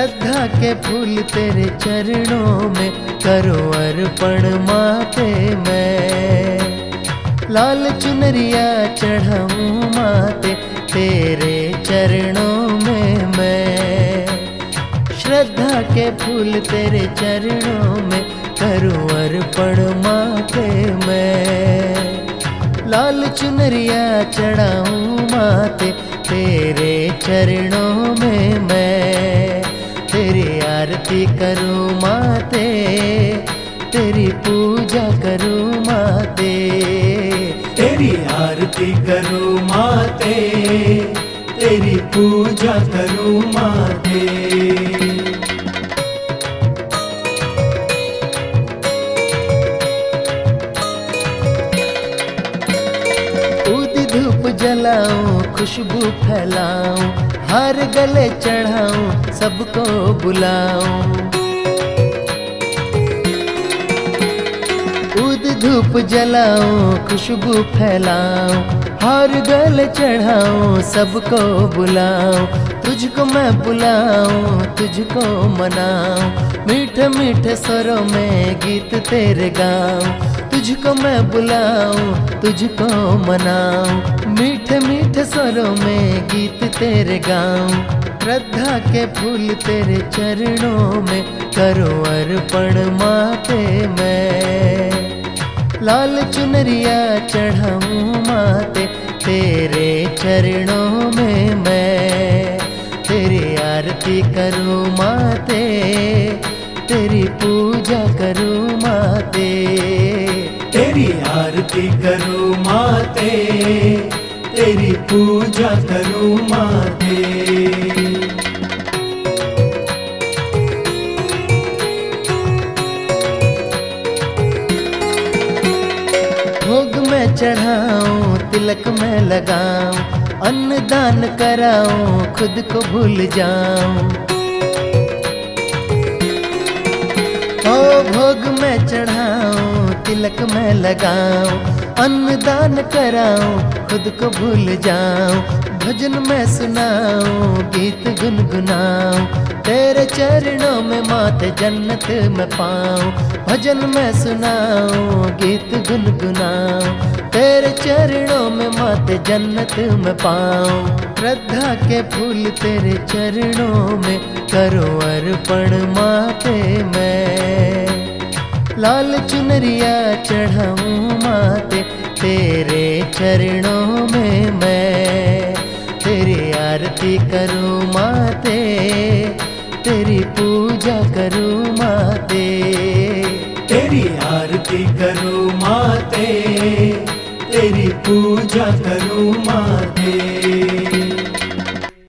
श्रद्धा के फूल तेरे चरणों में करूं अर्पण माते मैं। लाल चुनरिया चढ़ाऊं माते तेरे चरणों में मैं। श्रद्धा के फूल तेरे चरणों में करूं अर्पण माते मैं। लाल चुनरिया चढ़ाऊं माते तेरे चरणों में मैं। तेरी आरती करूं माते, तेरी पूजा करूं माते। तेरी आरती करूं माते, तेरी पूजा करूं माते। धूप जलाऊं, खुशबू फैलाऊं, हार गले चढ़ाऊं, सबको बुलाऊं। ऊद धूप जलाऊं, खुशबू फैलाऊं, हार गले चढ़ाऊं, सबको बुलाऊं। तुझको मैं बुलाऊं, तुझको मनाऊं, मीठे मीठे स्वरों में गीत तेरे गाऊं। तुझको मैं बुलाऊं, तुझको मनाऊं, मीठे मीठे स्वरों में गीत तेरे गाऊं। श्रद्धा के फूल तेरे चरणों में करूं अर्पण माते मैं। लाल चुनरिया चढ़ाऊं माते तेरे चरणों में मैं। तेरी आरती करूं माते, तेरी पूजा करूं माते। तेरी आरती करूं माते, तेरी पूजा करूं माते। भोग में चढ़ाऊं, तिलक में लगाऊं, अन्न दान कराऊं, खुद को भूल जाऊं। भोग में चढ़ाऊं, तिलक में लगाऊं, अन्न दान कराऊं, खुद को भूल जाऊं। भजन में सुनाऊं, गीत गुनगुनाऊं, तेरे चरणों में माते जन्नत में पाऊं। भजन में सुनाऊं, गीत गुनगुनाऊं, तेरे चरणों में माते जन्नत में पाऊं। श्रद्धा के फूल तेरे चरणों में करूं अर्पण माते मैं। लाल चुनरिया चढ़ाऊं माते तेरे चरणों में मैं। तेरी आरती करूं माते, तेरी पूजा करूं माते। तेरी आरती करूं माते, तेरी पूजा करूं माते।